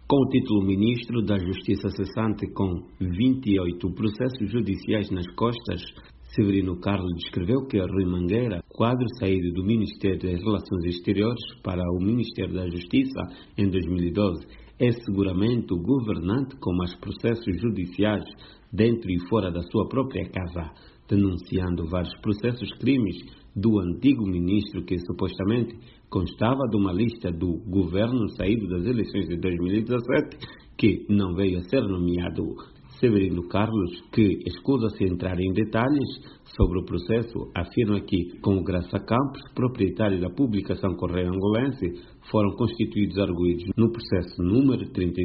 Com o título Ministro da Justiça cessante com 28 processos judiciais nas costas, Severino Carlos descreveu que Rui Mangueira, quadro saído do Ministério das Relações Exteriores para o Ministério da Justiça em 2012, é seguramente o governante com mais processos judiciais dentro e fora da sua própria casa, denunciando vários processos crimes do antigo ministro que supostamente constava de uma lista do governo saído das eleições de 2017 que não veio a ser nomeado. Severino Carlos, que escusa-se entrar em detalhes sobre o processo, afirma que, com o Graça Campos, proprietário da publicação Correio Angolense, foram constituídos arguidos no processo número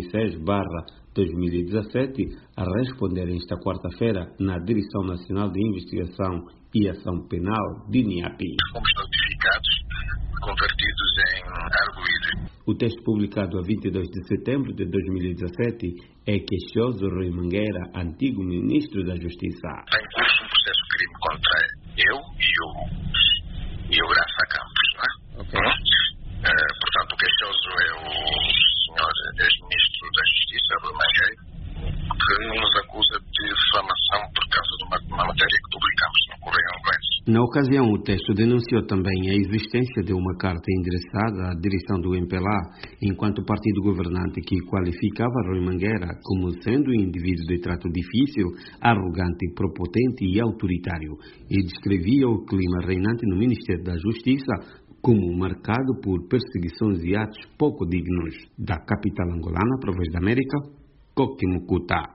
36/2017, a responder esta quarta-feira na Direção Nacional de Investigação e Ação Penal, DINIAPI. Fomos notificados, convertidos em arguidos. O texto publicado a 22 de setembro de 2017 é queixoso Rui Mangueira, antigo ministro da Justiça. Está em curso um processo de crime contra eu e o Graça Campos, não é? Okay. Portanto, o queixoso é o senhor ex-ministro da Justiça, Rui Mangueira, que nos acusa de difamação por causa de uma matéria que publicamos no Correio Angolense. Na ocasião, o texto denunciou também a existência de uma carta endereçada à direção do MPLA, enquanto partido governante, que qualificava Rui Mangueira como sendo um indivíduo de trato difícil, arrogante, prepotente e autoritário, e descrevia o clima reinante no Ministério da Justiça como marcado por perseguições e atos pouco dignos. Da capital angolana, para a Voz da América, Coquimucuta.